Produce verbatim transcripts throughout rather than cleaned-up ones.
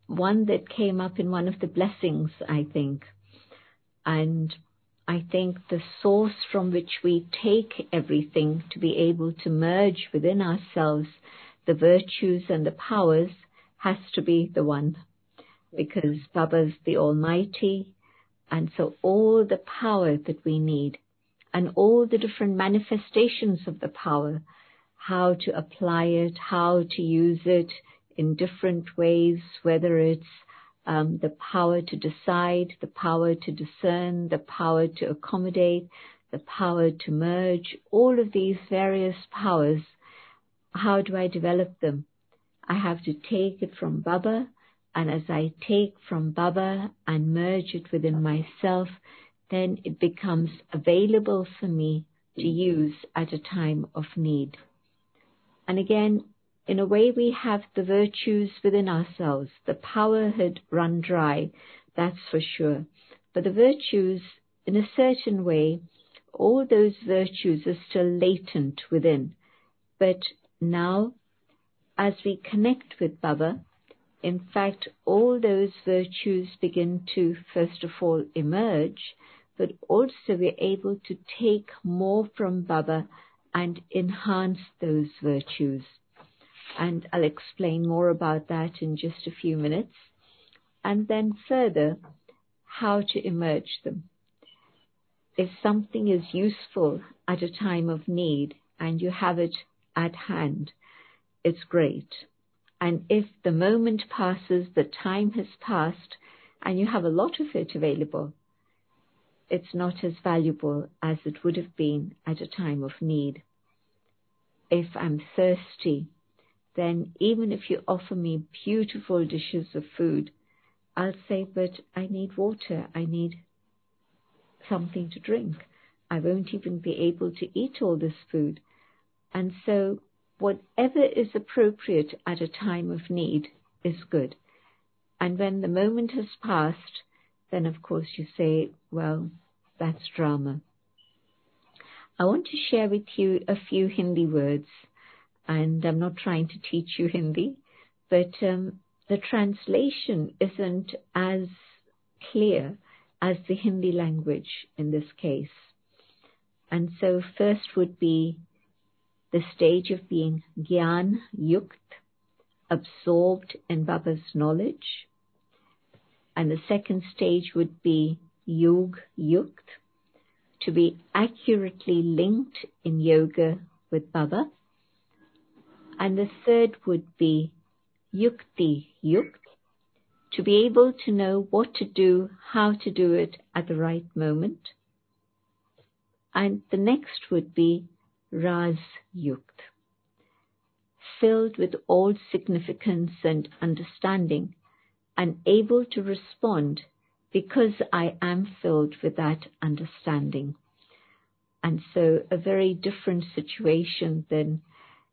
one that came up in one of the blessings, I think. And I think the source from which we take everything to be able to merge within ourselves the virtues and the powers has to be the one, because Baba's the Almighty, and so all the power that we need and all the different manifestations of the power, how to apply it, how to use it in different ways, whether it's um, the power to decide, the power to discern, the power to accommodate, the power to merge, all of these various powers. How do I develop them? I have to take it from Baba, and as I take from Baba and merge it within myself, then it becomes available for me to use at a time of need. And again, in a way, we have the virtues within ourselves. The power had run dry, that's for sure. But the virtues, in a certain way, all those virtues are still latent within. But now, as we connect with Baba, in fact, all those virtues begin to, first of all, emerge, but also we're able to take more from Baba and enhance those virtues. And I'll explain more about that in just a few minutes. And then further, how to emerge them. If something is useful at a time of need and you have it at hand, it's great. And if the moment passes, the time has passed, and you have a lot of it available, it's not as valuable as it would have been at a time of need. If I'm thirsty, then even if you offer me beautiful dishes of food, I'll say, but I need water, I need something to drink. I won't even be able to eat all this food. And so whatever is appropriate at a time of need is good. And when the moment has passed, then of course you say, well, that's drama. I want to share with you a few Hindi words. And I'm not trying to teach you Hindi, but um, the translation isn't as clear as the Hindi language in this case. And so first would be the stage of being Gyan Yukt, absorbed in Baba's knowledge. And the second stage would be Yog Yukt, to be accurately linked in yoga with Baba. And the third would be Yukti Yukt, to be able to know what to do, how to do it at the right moment. And the next would be Raz Yukt, filled with all significance and understanding, and able to respond because I am filled with that understanding. And so a very different situation than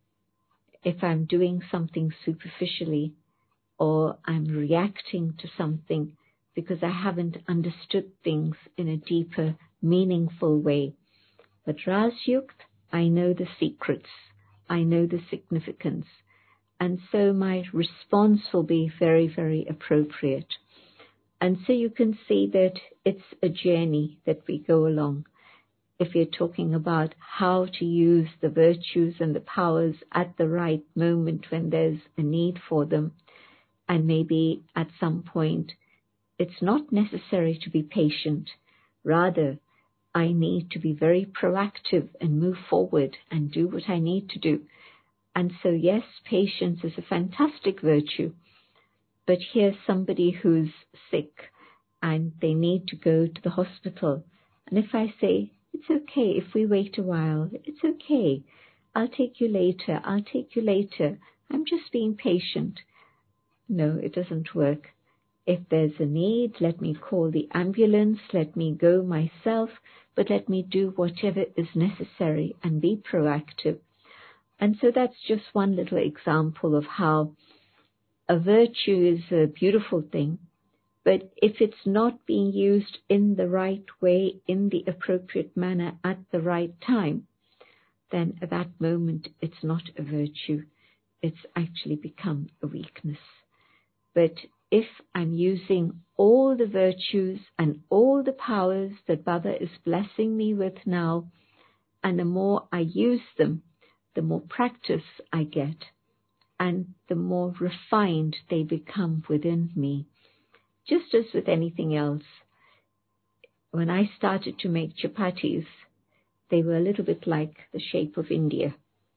if I'm doing something superficially or I'm reacting to something because I haven't understood things in a deeper, meaningful way. But Raz Yukt, I know the secrets, I know the significance, and so my response will be very, very appropriate. And so you can see that it's a journey that we go along. If you're talking about how to use the virtues and the powers at the right moment when there's a need for them, and maybe at some point it's not necessary to be patient. Rather, I need to be very proactive and move forward and do what I need to do. And so yes, patience is a fantastic virtue. But here's somebody who's sick and they need to go to the hospital. And if I say, it's okay if we wait a while, it's okay, I'll take you later, I'll take you later, I'm just being patient. No, it doesn't work. If there's a need, let me call the ambulance, let me go myself, but let me do whatever is necessary and be proactive. And so that's just one little example of how a virtue is a beautiful thing, but if it's not being used in the right way, in the appropriate manner, at the right time, then at that moment it's not a virtue. It's actually become a weakness. But if I'm using all the virtues and all the powers that Baba is blessing me with now, and the more I use them, the more practice I get, and the more refined they become within me. Just as with anything else, when I started to make chapatis, they were a little bit like the shape of India.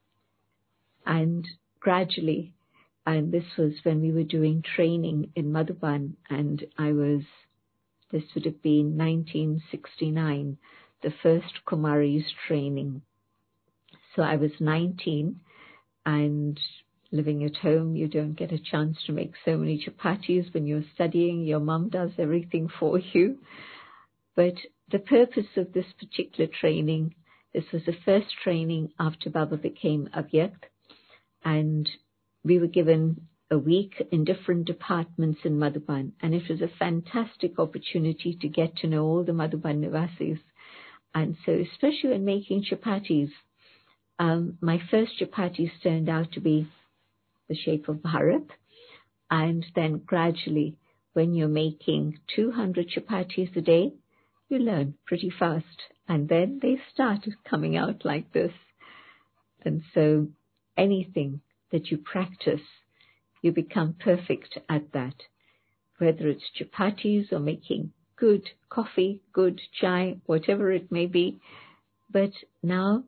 And gradually, and this was when we were doing training in Madhuban, and I was, this would have been nineteen sixty-nine, the first Kumaris training. So I was nineteen, and living at home, you don't get a chance to make so many chapatis. When you're studying, your mum does everything for you. But the purpose of this particular training, this was the first training after Baba became Avyakt, and we were given a week in different departments in Madhuban, and it was a fantastic opportunity to get to know all the Madhuban Nivasis. And so, especially when making chapatis, um, my first chapatis turned out to be the shape of Bharat, and then gradually, when you're making two hundred chapatis a day, you learn pretty fast, and then they started coming out like this. And so, anything that you practice, you become perfect at that. Whether it's chapatis or making good coffee, good chai, whatever it may be. But now,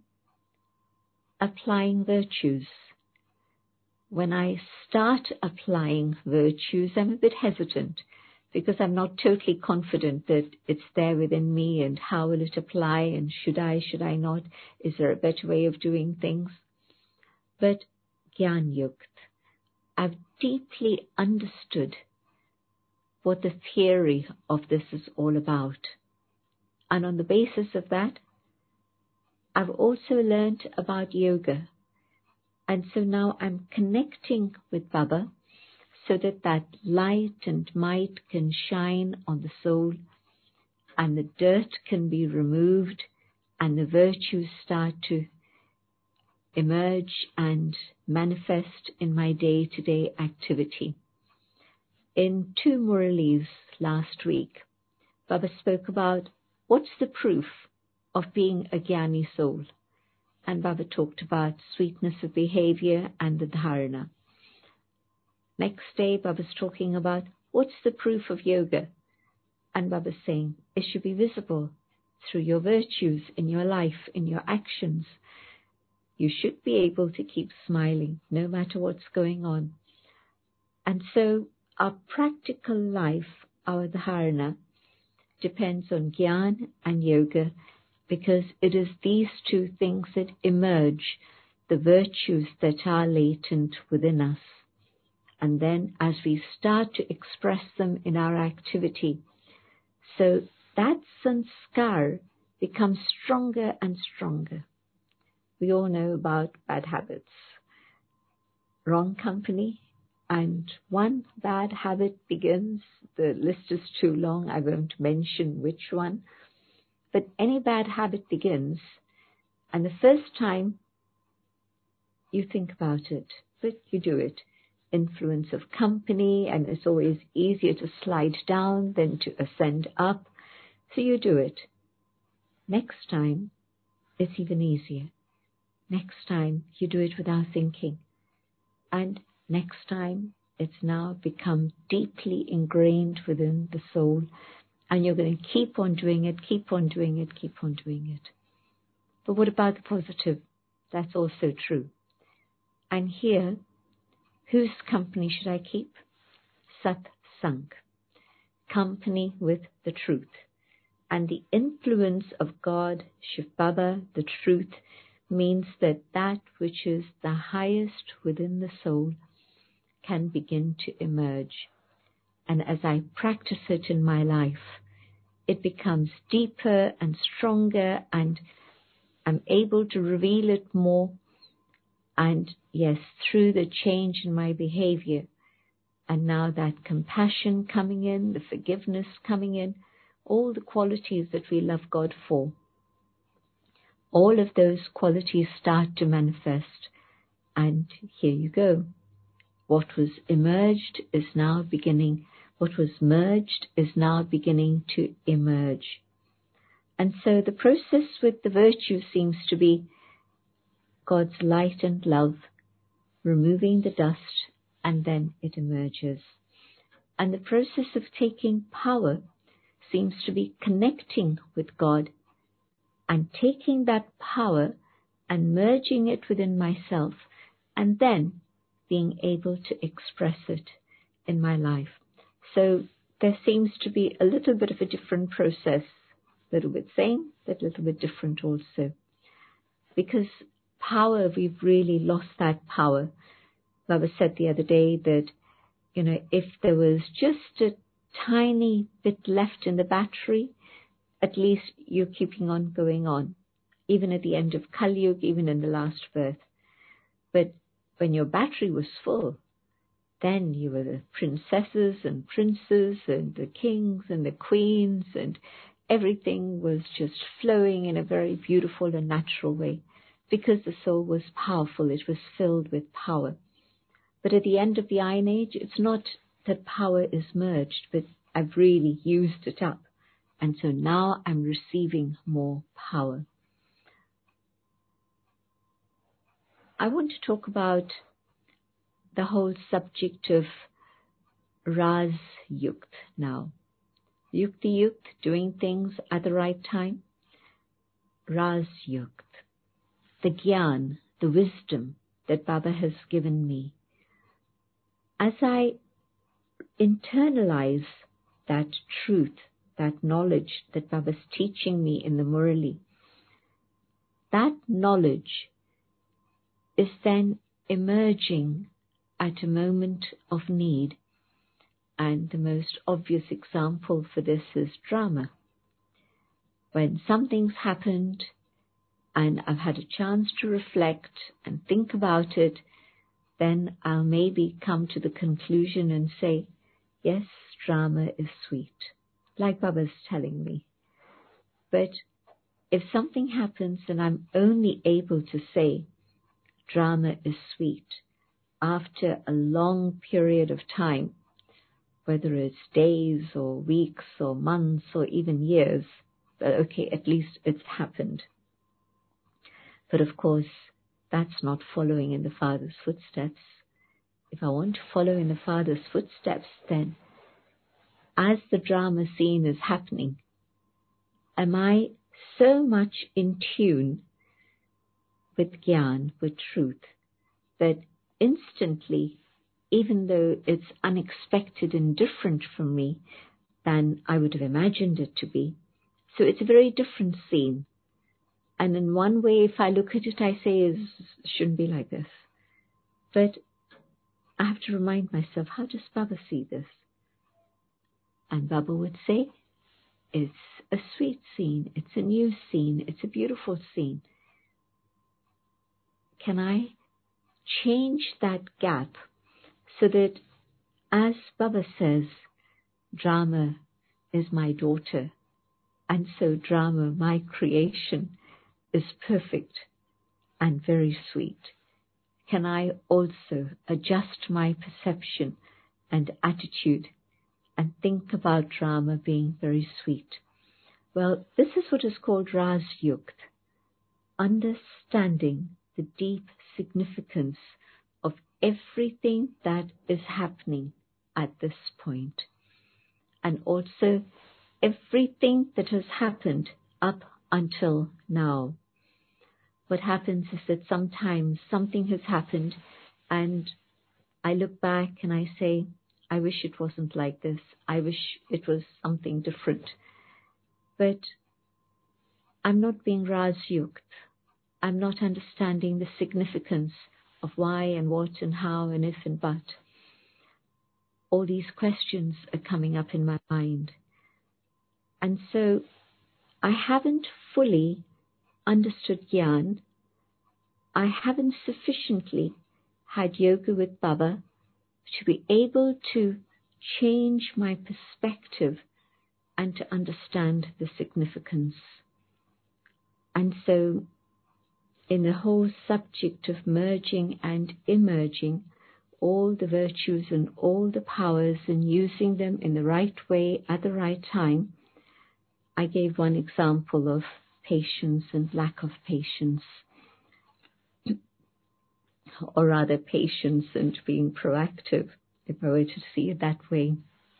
applying virtues. When I start applying virtues, I'm a bit hesitant because I'm not totally confident that it's there within me, and how will it apply, and should I, should I not? Is there a better way of doing things? But Gyan Yukt, I've deeply understood what the theory of this is all about. And on the basis of that, I've also learned about yoga. And so now I'm connecting with Baba so that that light and might can shine on the soul, and the dirt can be removed, and the virtues start to emerge and manifest in my day-to-day activity. In two Muralis last week, Baba spoke about what's the proof of being a Jnani soul. And Baba talked about sweetness of behavior and the dharana. Next day, Baba's talking about what's the proof of yoga. And Baba's saying it should be visible through your virtues in your life, in your actions. You should be able to keep smiling no matter what's going on. And so our practical life, our dharana, depends on Gyan and yoga, because it is these two things that emerge, the virtues that are latent within us. And then as we start to express them in our activity, so that sanskar becomes stronger and stronger. We all know about bad habits, wrong company, and one bad habit begins, the list is too long, I won't mention which one, but any bad habit begins, and the first time you think about it, but you do it. Influence of company, and it's always easier to slide down than to ascend up, so you do it. Next time, it's even easier. Next time, you do it without thinking. And next time, it's now become deeply ingrained within the soul, and you're going to keep on doing it, keep on doing it, keep on doing it. But what about the positive? That's also true. And here, whose company should I keep? Sat Sang. Company with the truth. And the influence of God, Shiv Baba, the truth, means that that which is the highest within the soul can begin to emerge. And as I practice it in my life, it becomes deeper and stronger, and I'm able to reveal it more. And yes, through the change in my behavior, and now that compassion coming in, the forgiveness coming in, all the qualities that we love God for, all of those qualities start to manifest. And here you go. What was emerged is now beginning What was merged is now beginning to emerge. And so the process with the virtue seems to be God's light and love, removing the dust, and then it emerges. And the process of taking power seems to be connecting with God and taking that power and merging it within myself, and then being able to express it in my life. So there seems to be a little bit of a different process, a little bit same, but a little bit different also. Because power, we've really lost that power. Baba said the other day that, you know, if there was just a tiny bit left in the battery, at least you're keeping on going on, even at the end of Kali Yuga, even in the last birth. But when your battery was full, then you were the princesses and princes and the kings and the queens, and everything was just flowing in a very beautiful and natural way because the soul was powerful. It was filled with power. But at the end of the Iron Age, it's not that power is merged, but I've really used it up. And so now I'm receiving more power. I want to talk about the whole subject of Raj Yukt now. Yukti Yukt, doing things at the right time. Raj Yukt, the Gyan, the wisdom that Baba has given me. As I internalize that truth, that knowledge that Baba's teaching me in the Murali, that knowledge is then emerging at a moment of need. And the most obvious example for this is drama. When something's happened and I've had a chance to reflect and think about it, then I'll maybe come to the conclusion and say, yes, drama is sweet, like Baba's telling me. But if something happens and I'm only able to say, drama is sweet, after a long period of time, whether it's days or weeks or months or even years, but okay, at least it's happened. But of course, that's not following in the Father's footsteps. If I want to follow in the Father's footsteps, then as the drama scene is happening, am I so much in tune with Gyan, with truth, that instantly, even though it's unexpected and different from me than I would have imagined it to be, so it's a very different scene. And in one way, if I look at it, I say it shouldn't be like this. But I have to remind myself, how does Baba see this? And Baba would say, it's a sweet scene, it's a new scene, it's a beautiful scene. Can I change that gap so that, as Baba says, drama is my daughter, and so drama, my creation, is perfect and very sweet. Can I also adjust my perception and attitude and think about drama being very sweet? Well, this is what is called Raj Yukt, understanding the deep significance of everything that is happening at this point, and also everything that has happened up until now. What happens is that sometimes something has happened and I look back and I say, I wish it wasn't like this. I wish it was something different. But I'm not being Raj Yukt. I'm not understanding the significance of why and what and how and if and but. All these questions are coming up in my mind. And so I haven't fully understood Gyan. I haven't sufficiently had yoga with Baba to be able to change my perspective and to understand the significance. And so in the whole subject of merging and emerging, all the virtues and all the powers and using them in the right way at the right time. I gave one example of patience and lack of patience, or rather patience and being proactive, if I were to see it that way.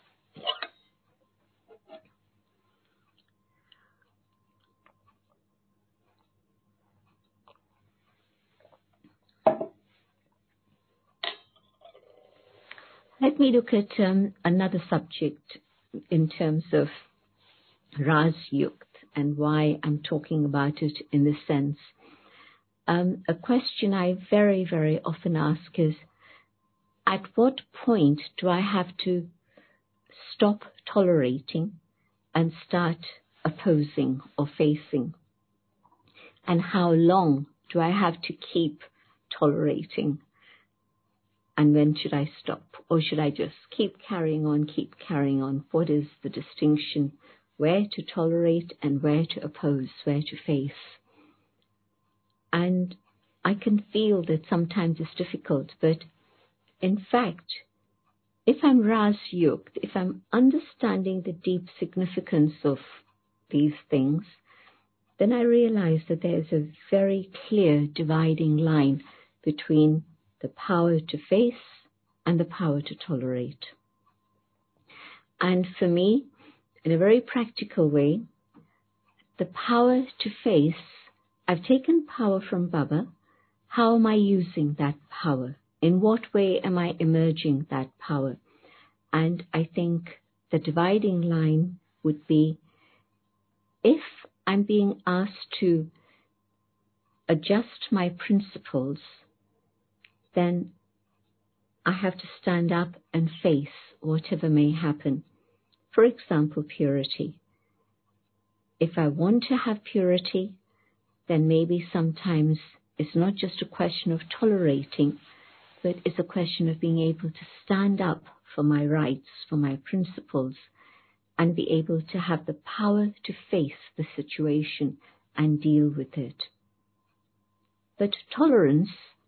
Let me look at um, another subject in terms of Raj Yukt and why I'm talking about it in this sense. Um, a question I very, very often ask is, at what point do I have to stop tolerating and start opposing or facing? And how long do I have to keep tolerating? And when should I stop? Or should I just keep carrying on, keep carrying on? What is the distinction? Where to tolerate and where to oppose, where to face? And I can feel that sometimes it's difficult, but in fact, if I'm Raj Yukt, if I'm understanding the deep significance of these things, then I realize that there's a very clear dividing line between the power to face and the power to tolerate. And for me, in a very practical way, the power to face, I've taken power from Baba. How am I using that power? In what way am I emerging that power? And I think the dividing line would be, if I'm being asked to adjust my principles, then I have to stand up and face whatever may happen. For example, purity. If I want to have purity, then maybe sometimes it's not just a question of tolerating, but it's a question of being able to stand up for my rights, for my principles, and be able to have the power to face the situation and deal with it. But tolerance,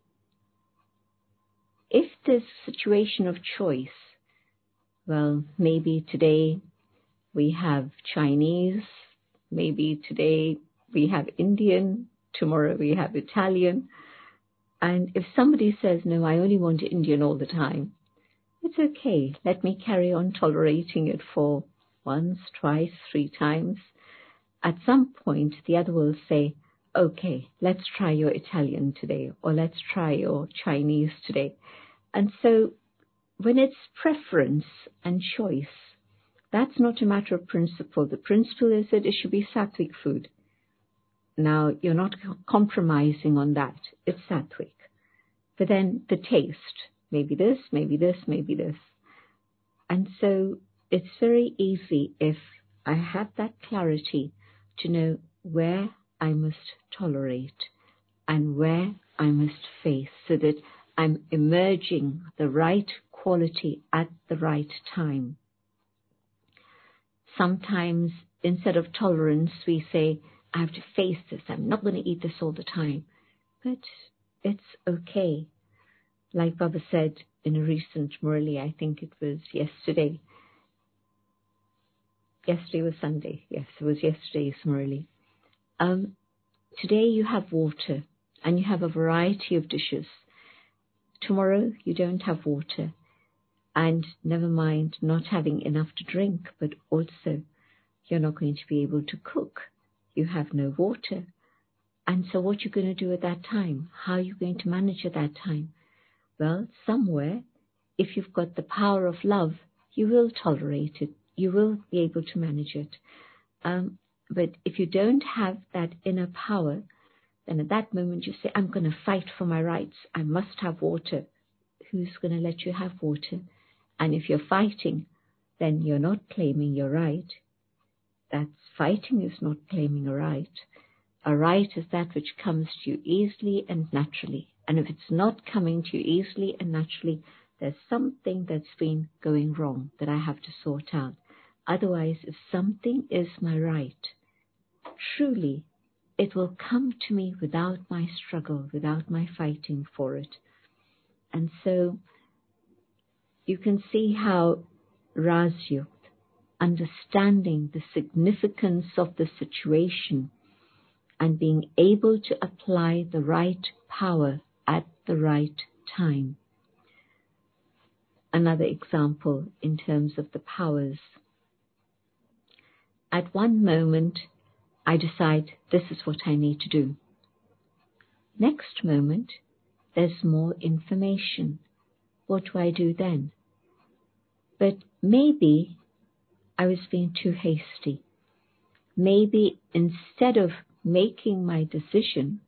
if there's a situation of choice, well, maybe today we have Chinese, maybe today we have Indian, tomorrow we have Italian. And if somebody says, no, I only want Indian all the time, it's okay. Let me carry on tolerating it for once, twice, three times. At some point, the other will say, okay, let's try your Italian today, or let's try your Chinese today. And so when it's preference and choice, that's not a matter of principle. The principle is that it should be sattvic food. Now, you're not compromising on that. It's sattvic. But then the taste, maybe this, maybe this, maybe this. And so it's very easy, if I have that clarity, to know where I must tolerate and where I must face, so that I'm emerging the right quality at the right time. Sometimes, instead of tolerance, we say, I have to face this. I'm not going to eat this all the time. But it's okay. Like Baba said in a recent Murli, I think it was yesterday. Yesterday was Sunday. Yes, it was yesterday's Murli. Um, today you have water and you have a variety of dishes. Tomorrow you don't have water. And never mind not having enough to drink, but also you're not going to be able to cook. You have no water. And so what you're going to do at that time? How are you going to manage at that time? Well, somewhere, if you've got the power of love, you will tolerate it. You will be able to manage it. Um, but if you don't have that inner power, then at that moment you say, I'm going to fight for my rights. I must have water. Who's going to let you have water? And if you're fighting, then you're not claiming your right. That's fighting is not claiming a right. A right is that which comes to you easily and naturally. And if it's not coming to you easily and naturally, there's something that's been going wrong that I have to sort out. Otherwise, if something is my right, truly, it will come to me without my struggle, without my fighting for it. And so you can see how Rasyuk, understanding the significance of the situation and being able to apply the right power at the right time. Another example in terms of the powers. At one moment, I decide this is what I need to do. Next moment, there's more information. What do I do then? But maybe I was being too hasty. Maybe instead of making my decision,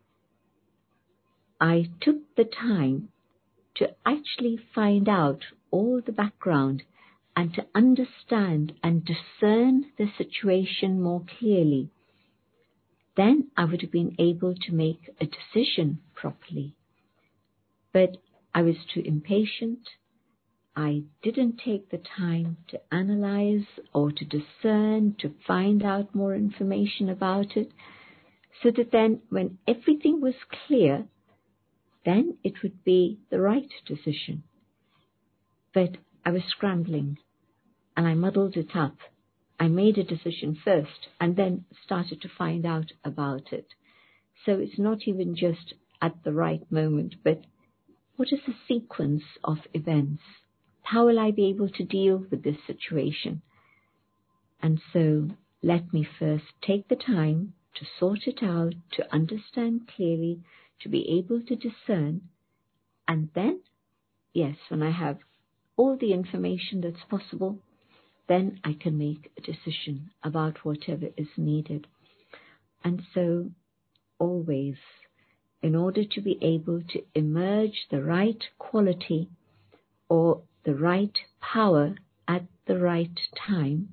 I took the time to actually find out all the background and to understand and discern the situation more clearly. Then I would have been able to make a decision properly. But I was too impatient. I didn't take the time to analyze or to discern, to find out more information about it, so that then when everything was clear, then it would be the right decision. But I was scrambling and I muddled it up. I made a decision first and then started to find out about it. So it's not even just at the right moment, but what is the sequence of events? How will I be able to deal with this situation? And so let me first take the time to sort it out, to understand clearly, to be able to discern. And then, yes, when I have all the information that's possible, then I can make a decision about whatever is needed. And so always, in order to be able to emerge the right quality or the right power at the right time,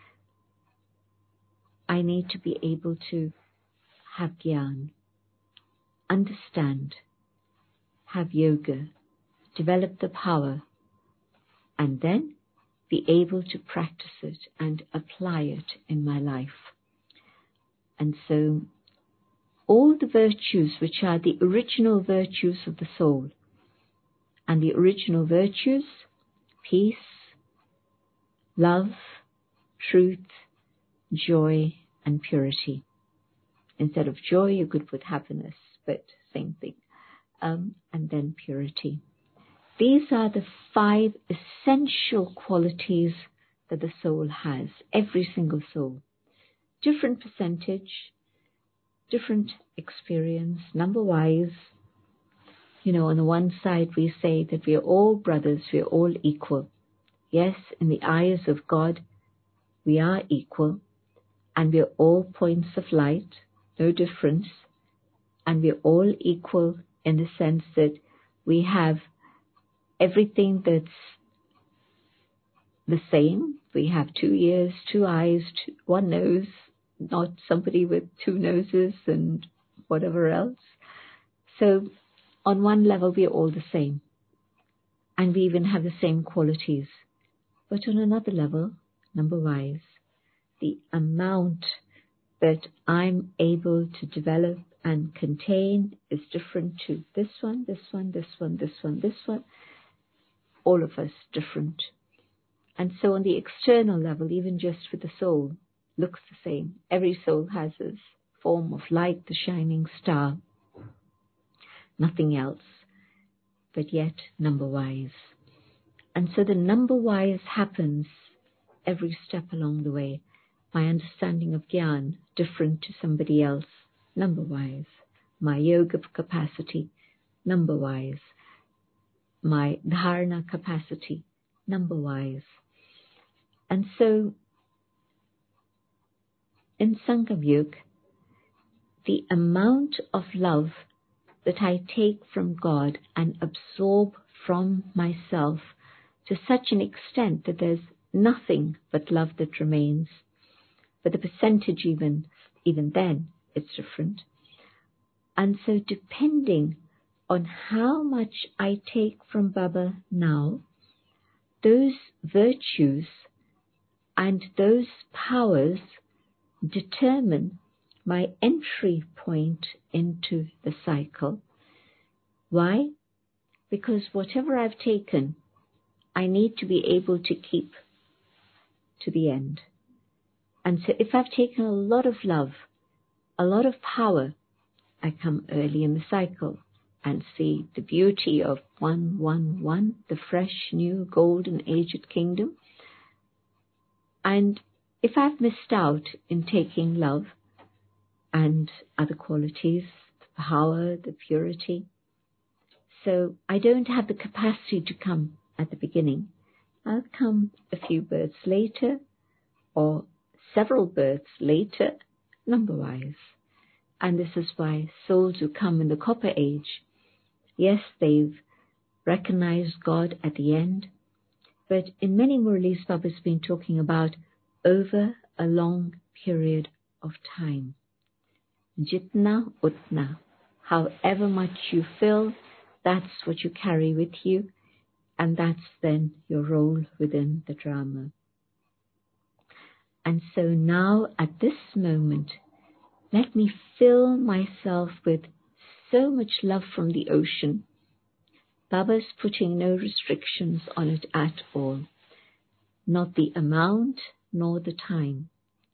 I need to be able to have Gyan, understand, have yoga, develop the power, and then be able to practice it and apply it in my life. And so all the virtues which are the original virtues of the soul, and the original virtues, peace, love, truth, joy, and purity. Instead of joy, you could put happiness, but same thing. Um, and then purity. These are the five essential qualities that the soul has, every single soul. Different percentage, different experience, number-wise. You know, on the one side we say that we are all brothers, we are all equal. Yes, in the eyes of God, we are equal, and we are all points of light, no difference, and we are all equal in the sense that we have everything that's the same. We have two ears, two eyes, two, one nose, not somebody with two noses and whatever else. So on one level, we are all the same. And we even have the same qualities. But on another level, number-wise, the amount that I'm able to develop and contain is different to this one, this one, this one, this one, this one. All of us different. And so on the external level, even just for the soul, looks the same. Every soul has this form of light, the shining star. Nothing else, but yet number-wise. And so the number-wise happens every step along the way. My understanding of Gyan, different to somebody else, number-wise. My yoga capacity, number-wise. My dharana capacity, number-wise. And so, in Sangam-yug, the amount of love that I take from God and absorb from myself to such an extent that there's nothing but love that remains. But the percentage even, even then, it's different. And so depending on how much I take from Baba now, those virtues and those powers determine my entry point into the cycle. Why? Because whatever I've taken, I need to be able to keep to the end. And so if I've taken a lot of love, a lot of power, I come early in the cycle and see the beauty of one, one, one, the fresh, new, golden, aged kingdom. And if I've missed out in taking love and other qualities, the power, the purity, so I don't have the capacity to come at the beginning, I'll come a few births later or several births later, number-wise. And this is why souls who come in the Copper Age, yes, they've recognized God at the end, but in many Murlis, Baba's been talking about over a long period of time. Jitna utna. However much you feel, that's what you carry with you, and that's then your role within the drama. And so now, at this moment, let me fill myself with so much love from the ocean. Baba's putting no restrictions on it at all. Not the amount, nor the time.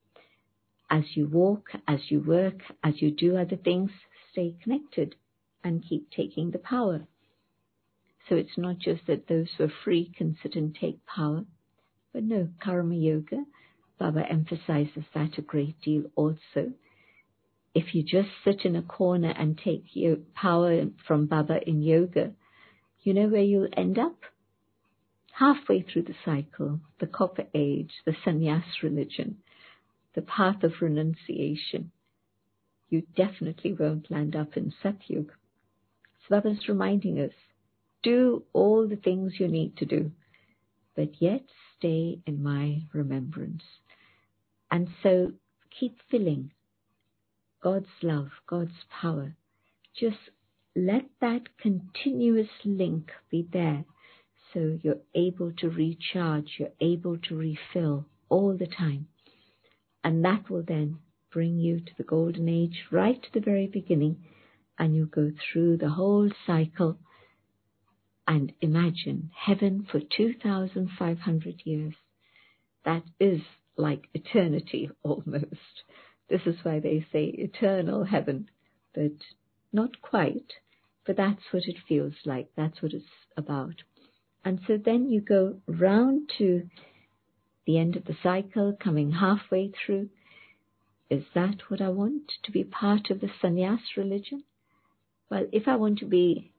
As you walk, as you work, as you do other things, stay connected and keep taking the power. So it's not just that those who are free can sit and take power, but no, Karma Yoga, Baba emphasizes that a great deal also. If you just sit in a corner and take your power from Baba in yoga, you know where you'll end up? Halfway through the cycle, the Copper Age, the sannyas religion, the path of renunciation. You definitely won't land up in Satyug. So Baba's reminding us, do all the things you need to do, but yet stay in my remembrance. And so keep filling God's love, God's power. Just let that continuous link be there so you're able to recharge, you're able to refill all the time. And that will then bring you to the golden age, right to the very beginning, and you go through the whole cycle and imagine heaven for two thousand five hundred years. That is like eternity almost. This is why they say eternal heaven, but not quite, but that's what it feels like. That's what it's about. And so then you go round to the end of the cycle, coming halfway through. Is that what I want? To be part of the sannyas religion? Well, if I want to be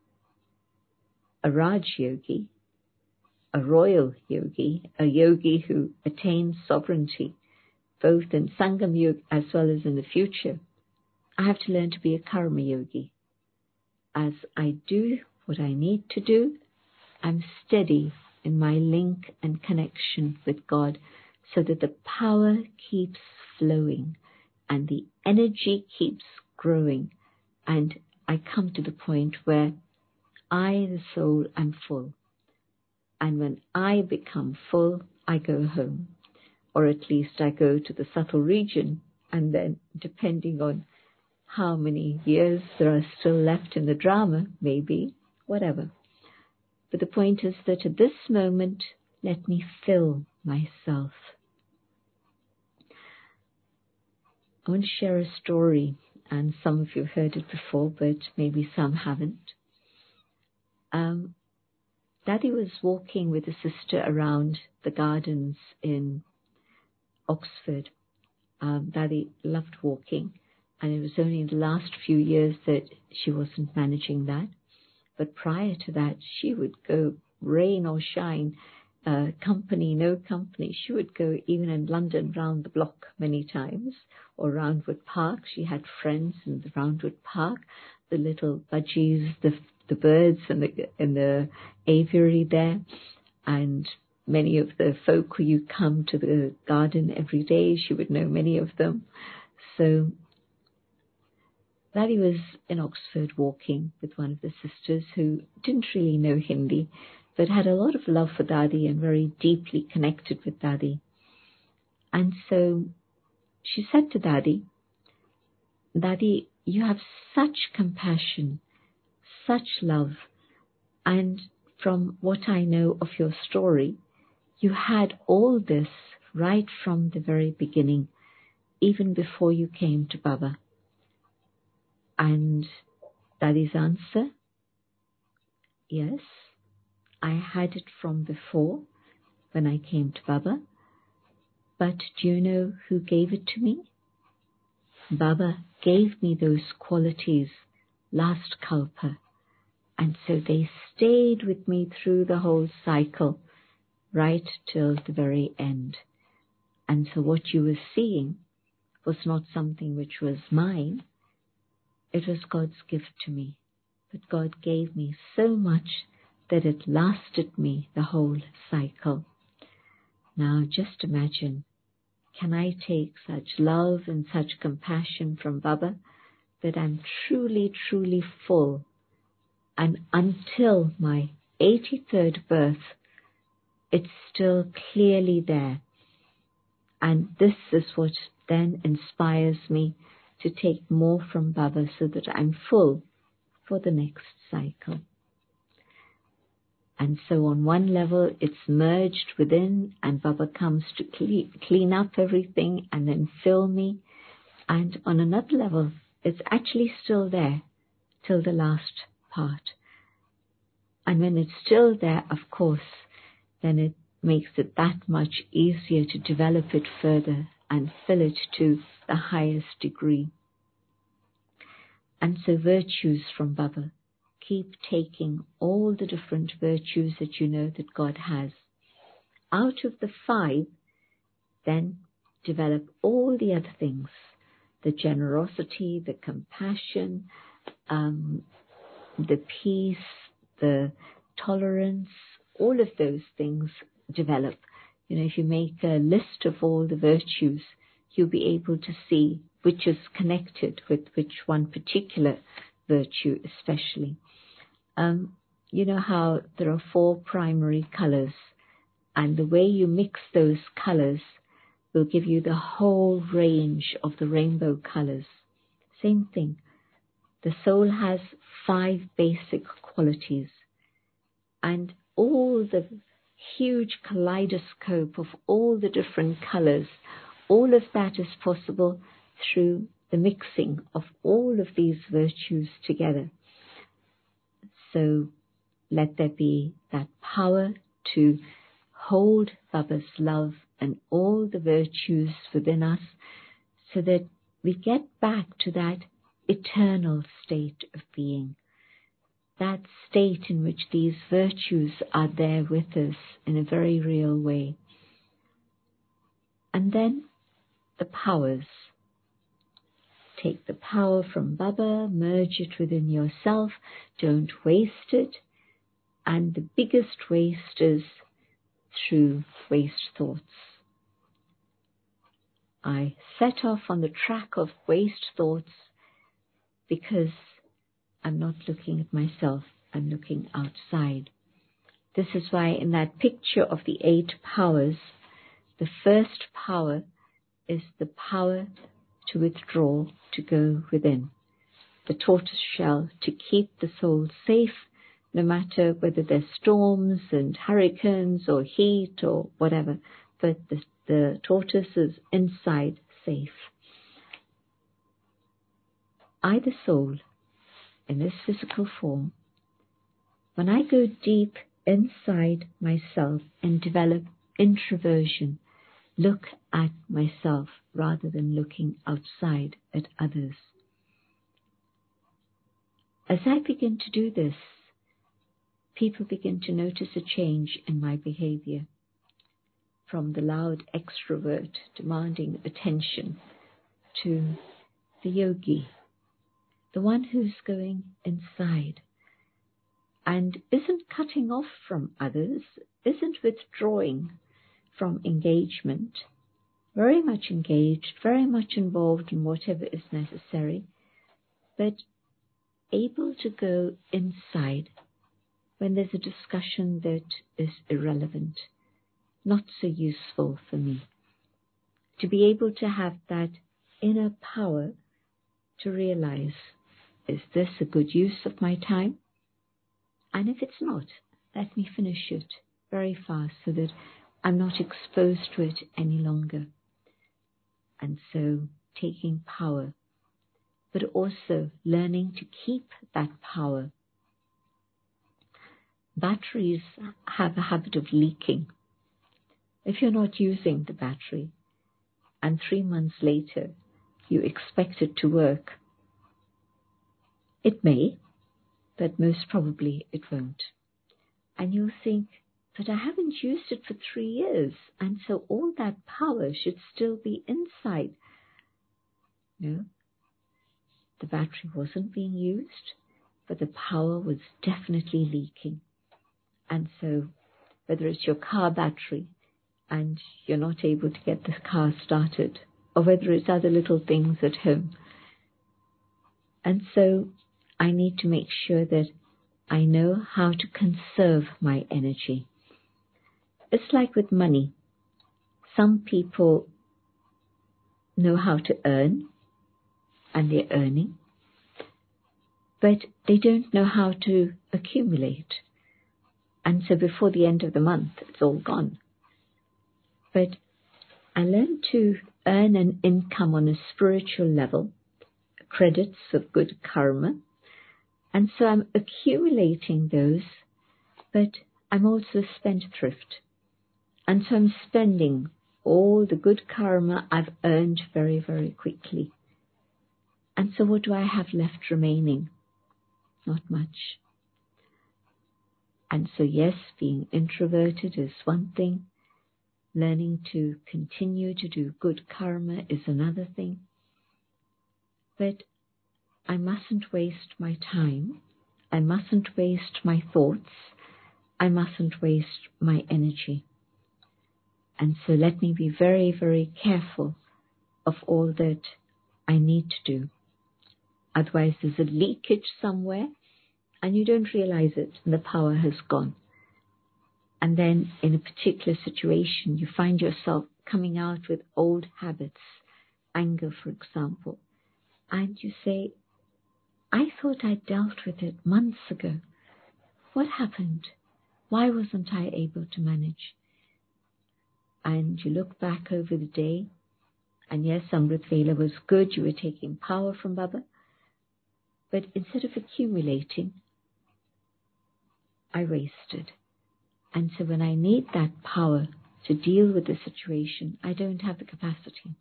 a Raj yogi, a royal yogi, a yogi who attains sovereignty, both in Sangam Yuga as well as in the future, I have to learn to be a Karma Yogi. As I do what I need to do, I'm steady in my link and connection with God so that the power keeps flowing and the energy keeps growing, and I come to the point where I, the soul, am full. And when I become full, I go home. Or at least I go to the subtle region, and then depending on how many years there are still left in the drama, maybe, whatever. But the point is that at this moment, let me fill myself. I want to share a story, and some of you have heard it before, but maybe some haven't. Um, Daddy was walking with a sister around the gardens in Oxford. Um, Daddy loved walking, and it was only in the last few years that she wasn't managing that. But prior to that, she would go rain or shine, uh, company, no company. She would go even in London round the block many times, or Roundwood Park. She had friends in the Roundwood Park, the little budgies, the the birds in the in the aviary there, and many of the folk who you come to the garden every day, she would know many of them. So Daddy was in Oxford walking with one of the sisters who didn't really know Hindi, but had a lot of love for Daddy and very deeply connected with Daddy. And so she said to Daddy, Daddy, you have such compassion, such love, and from what I know of your story, you had all this right from the very beginning, even before you came to Baba. And that is answer. Yes, I had it from before when I came to Baba. But do you know who gave it to me? Baba gave me those qualities last Kalpa. And so they stayed with me through the whole cycle, right till the very end. And so what you were seeing was not something which was mine. It was God's gift to me. But God gave me so much that it lasted me the whole cycle. Now just imagine, can I take such love and such compassion from Baba that I'm truly, truly full, and until my eighty-third birth, it's still clearly there. And this is what then inspires me to take more from Baba so that I'm full for the next cycle. And so on one level, it's merged within, and Baba comes to clean, clean up everything and then fill me. And on another level, it's actually still there till the last part. And when it's still there, of course, then it makes it that much easier to develop it further and fill it to the highest degree. And so virtues from Baba. Keep taking all the different virtues that you know that God has. Out of the five, then develop all the other things. The generosity, the compassion, um, the peace, the tolerance, all of those things develop. You know, if you make a list of all the virtues, you'll be able to see which is connected with which one particular virtue especially. Um, you know how there are four primary colors, and the way you mix those colors will give you the whole range of the rainbow colors. Same thing. The soul has five basic qualities, and all the huge kaleidoscope of all the different colors, all of that is possible through the mixing of all of these virtues together. So let there be that power to hold Baba's love and all the virtues within us so that we get back to that eternal state of being, that state in which these virtues are there with us in a very real way. And then the powers. Take the power from Baba, merge it within yourself, don't waste it. And the biggest waste is through waste thoughts. I set off on the track of waste thoughts because I'm not looking at myself, I'm looking outside. This is why in that picture of the eight powers, the first power is the power to withdraw, to go within. The tortoise shell, to keep the soul safe, no matter whether there's storms and hurricanes or heat or whatever, but the, the tortoise is inside safe. I, the soul, in this physical form, when I go deep inside myself and develop introversion, look at myself rather than looking outside at others. As I begin to do this, people begin to notice a change in my behavior, from the loud extrovert demanding attention to the yogi, the one who's going inside and isn't cutting off from others, isn't withdrawing from engagement, very much engaged, very much involved in whatever is necessary, but able to go inside when there's a discussion that is irrelevant, not so useful for me. To be able to have that inner power to realize, is this a good use of my time? And if it's not, let me finish it very fast so that I'm not exposed to it any longer. And so taking power, but also learning to keep that power. Batteries have a habit of leaking. If you're not using the battery and three months later you expect it to work, it may, but most probably it won't. And you'll think, but I haven't used it for three years, and so all that power should still be inside. No, the battery wasn't being used, but the power was definitely leaking. And so, whether it's your car battery and you're not able to get the car started, or whether it's other little things at home. And so, I need to make sure that I know how to conserve my energy. It's like with money. Some people know how to earn, and they're earning, but they don't know how to accumulate. And so before the end of the month, it's all gone. But I learned to earn an income on a spiritual level, credits of good karma, and so I'm accumulating those, but I'm also a spendthrift. And so I'm spending all the good karma I've earned very, very quickly. And so what do I have left remaining? Not much. And so yes, being introverted is one thing. Learning to continue to do good karma is another thing. But I mustn't waste my time. I mustn't waste my thoughts. I mustn't waste my energy. And so let me be very, very careful of all that I need to do. Otherwise there's a leakage somewhere and you don't realize it and the power has gone. And then in a particular situation you find yourself coming out with old habits, anger for example, and you say, I thought I dealt with it months ago. What happened? Why wasn't I able to manage? And you look back over the day, and yes, Amrit Vela was good, you were taking power from Baba, but instead of accumulating, I wasted. And so when I need that power to deal with the situation, I don't have the capacity.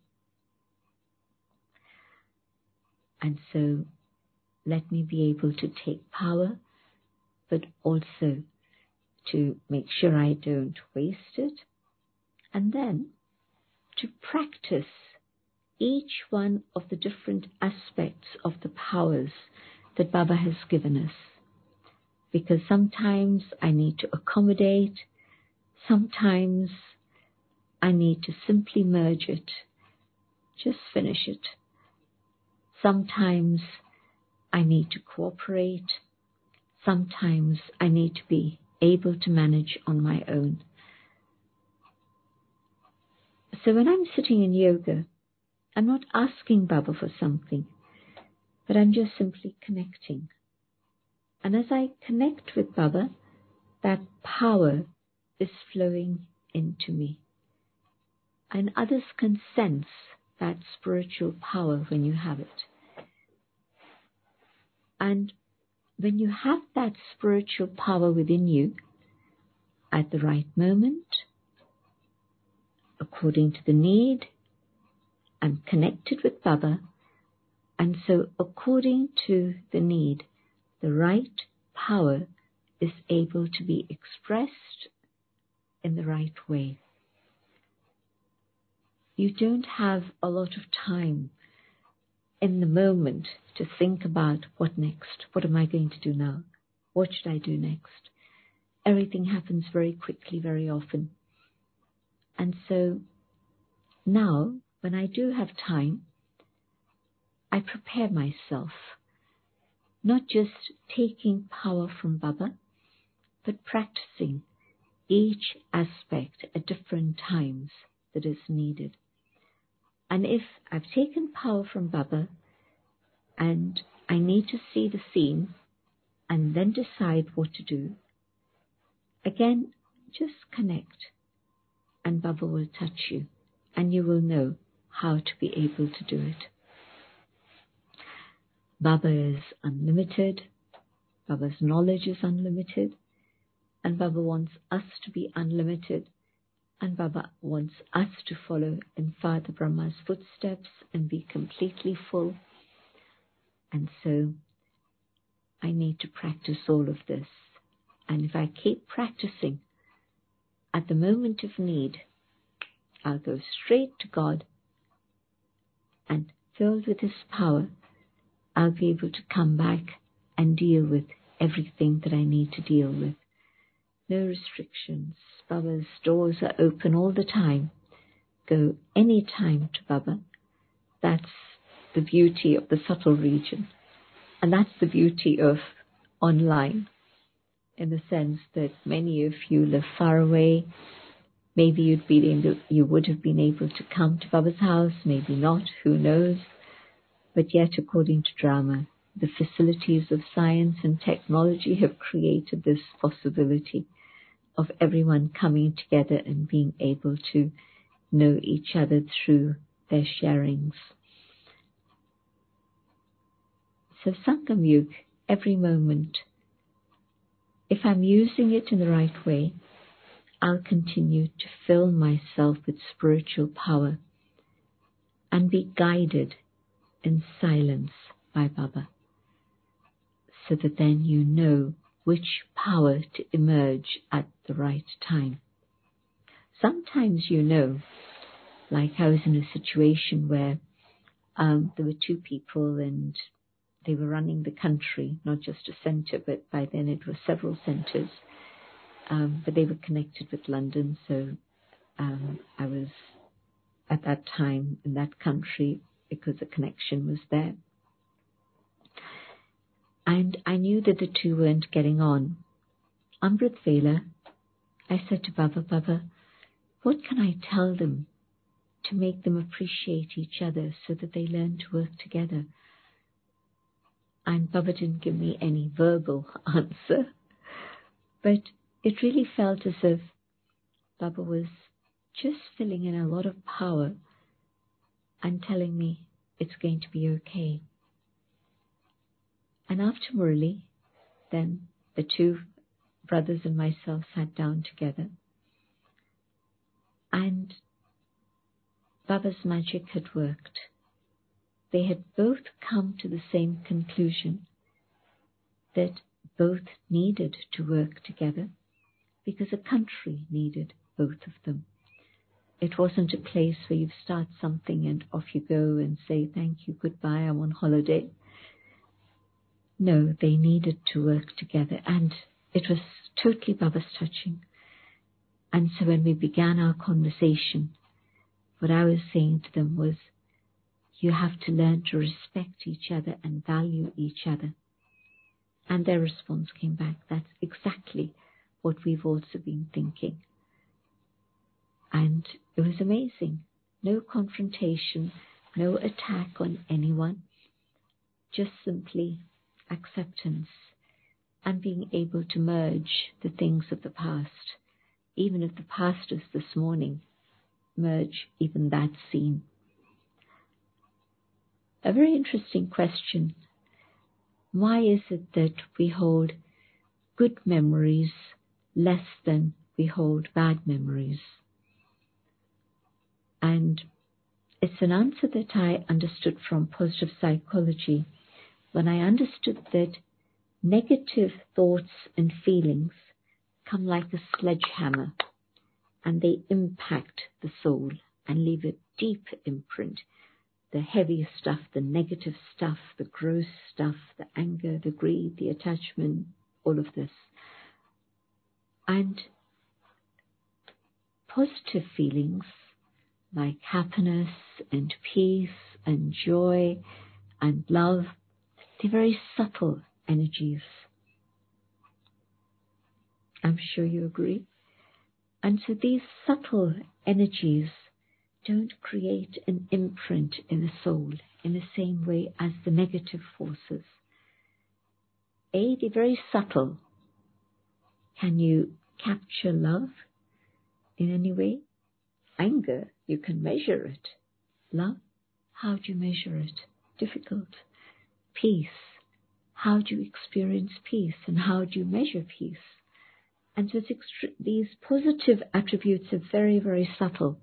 And so let me be able to take power, but also to make sure I don't waste it, and then to practice each one of the different aspects of the powers that Baba has given us. Because sometimes I need to accommodate, sometimes I need to simply merge it, just finish it. Sometimes I need to cooperate, sometimes I need to be able to manage on my own. So when I'm sitting in yoga, I'm not asking Baba for something, but I'm just simply connecting. And as I connect with Baba, that power is flowing into me. And others can sense that spiritual power when you have it. And when you have that spiritual power within you, at the right moment, according to the need, I'm connected with Baba, and so according to the need, the right power is able to be expressed in the right way. You don't have a lot of time in the moment to think about what next, what am I going to do now, what should I do next. Everything happens very quickly, very often. And so now, when I do have time, I prepare myself, not just taking power from Baba, but practicing each aspect at different times that is needed. And if I've taken power from Baba and I need to see the scene and then decide what to do, Again, just connect and Baba will touch you and you will know how to be able to do it. Baba is unlimited. Baba's knowledge is unlimited. And Baba wants us to be unlimited. And Baba wants us to follow in Father Brahma's footsteps and be completely full. And so I need to practice all of this. And if I keep practicing, at the moment of need, I'll go straight to God, and filled with His power, I'll be able to come back and deal with everything that I need to deal with. No restrictions. Baba's doors are open all the time. Go any time to Baba. That's the beauty of the subtle region. And that's the beauty of online, in the sense that many of you live far away. Maybe you'd be able, you would have been able to come to Baba's house, maybe not, who knows. But yet, according to drama, the facilities of science and technology have created this possibility of everyone coming together and being able to know each other through their sharings. So Sangam Yuga, every moment, if I'm using it in the right way, I'll continue to fill myself with spiritual power and be guided in silence by Baba, so that then you know which power to emerge at the right time. Sometimes you know, like I was in a situation where um, there were two people and they were running the country, not just a centre, but by then it was several centres. Um, but they were connected with London, so um, I was at that time in that country because the connection was there. And I knew that the two weren't getting on. Amrit Vela, I said to Baba, Baba, what can I tell them to make them appreciate each other so that they learn to work together? And Baba didn't give me any verbal answer, but it really felt as if Baba was just filling in a lot of power and telling me it's going to be okay. And after Murli, then the two brothers and myself sat down together, and Baba's magic had worked. They had both come to the same conclusion, that both needed to work together because a country needed both of them. It wasn't a place where you start something and off you go and say, thank you, goodbye, I'm on holiday. No, they needed to work together, and it was totally Baba's touching. And so when we began our conversation, what I was saying to them was, you have to learn to respect each other and value each other. And their response came back, that's exactly what we've also been thinking. And it was amazing. No confrontation, no attack on anyone, just simply acceptance and being able to merge the things of the past. Even if the past is this morning, merge even that scene. A very interesting question. Why is it that we hold good memories less than we hold bad memories? And it's an answer that I understood from positive psychology when I understood that negative thoughts and feelings come like a sledgehammer and they impact the soul and leave a deep imprint. The heavier stuff, the negative stuff, the gross stuff, the anger, the greed, the attachment, all of this. And positive feelings like happiness and peace and joy and love, they're very subtle energies. I'm sure you agree. And so these subtle energies don't create an imprint in the soul in the same way as the negative forces. A, they're very subtle. Can you capture love in any way? Anger, you can measure it. Love, how do you measure it? Difficult. Peace, how do you experience peace and how do you measure peace? And so it's extre- these positive attributes are very, very subtle,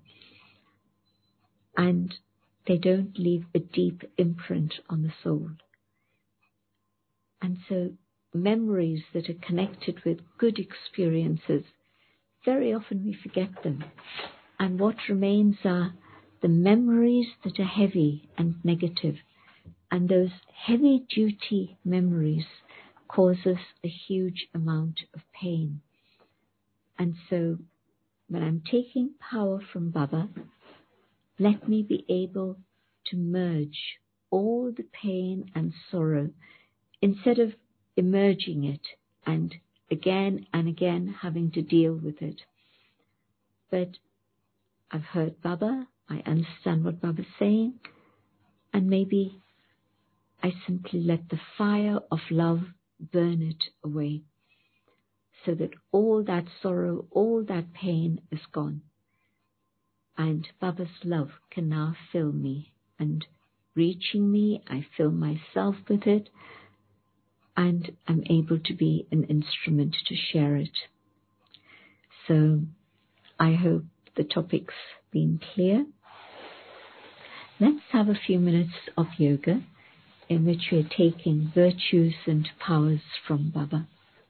and they don't leave a deep imprint on the soul. And so memories that are connected with good experiences, very often we forget them. And what remains are the memories that are heavy and negative. And those heavy-duty memories cause us a huge amount of pain. And so when I'm taking power from Baba, let me be able to merge all the pain and sorrow instead of emerging it and again and again having to deal with it. But I've heard Baba, I understand what Baba's saying, and maybe I simply let the fire of love burn it away so that all that sorrow, all that pain is gone. And Baba's love can now fill me, and reaching me, I fill myself with it, and I'm able to be an instrument to share it. So I hope the topic's been clear. Let's have a few minutes of yoga in which we are taking virtues and powers from Baba.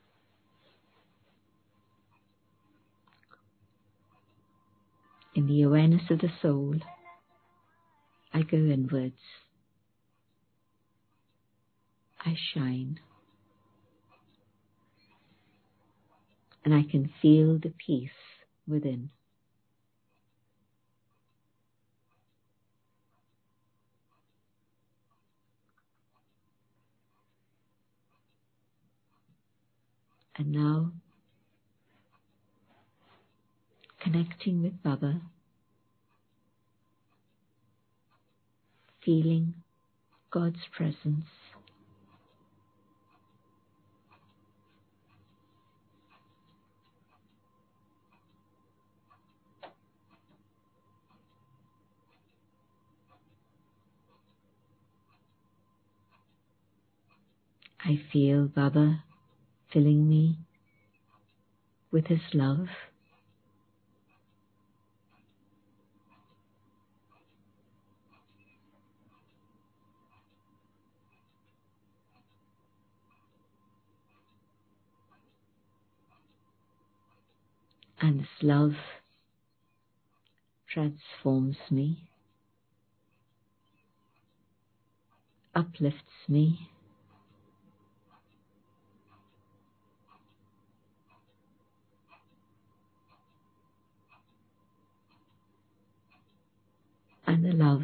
In the awareness of the soul, I go inwards. I shine. And I can feel the peace within. And now, connecting with Baba, feeling God's presence. I feel Baba filling me with his love. And this love transforms me, uplifts me, and the love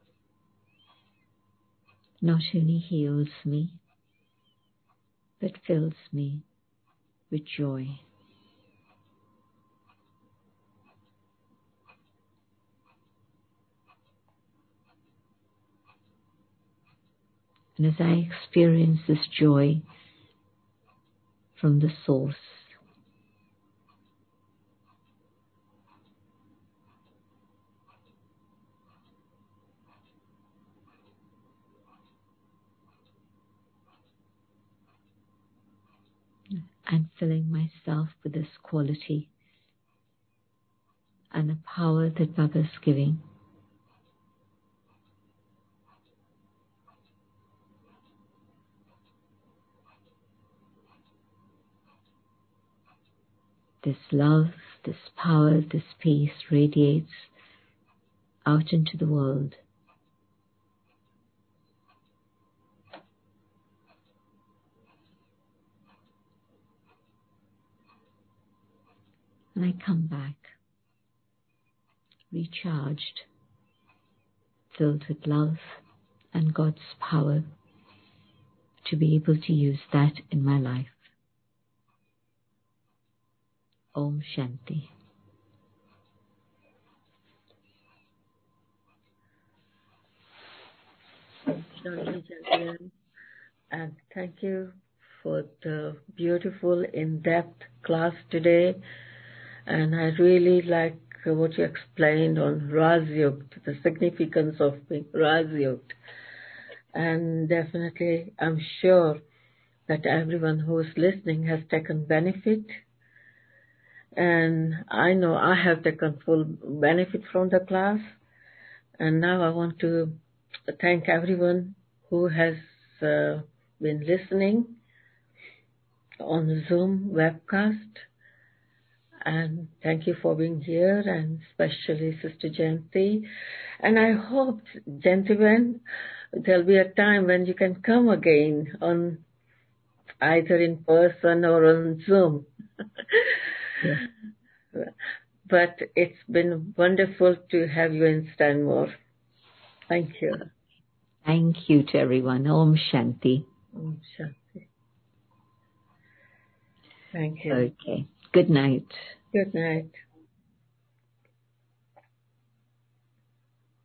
not only heals me, but fills me with joy. And as I experience this joy from the source, I'm filling myself with this quality and the power that Baba's giving. This love, this power, this peace radiates out into the world. And I come back, recharged, filled with love and God's power to be able to use that in my life. Om Shanti. Shanti, gentlemen, and thank you for the beautiful, in-depth class today. And I really like what you explained on Rasyukt, the significance of being Rasyukt. And definitely, I'm sure that everyone who is listening has taken benefit. And I know I have taken full benefit from the class. And now I want to thank everyone who has uh, been listening on the Zoom webcast. And thank you for being here, and especially Sister Jayanti. And I hope, gentlemen, there'll be a time when you can come again on either in person or on Zoom. Yeah. But it's been wonderful to have you in Stanmore. Thank you. Thank you to everyone. Om Shanti. Om Shanti. Thank you. Okay. Good night. Good night.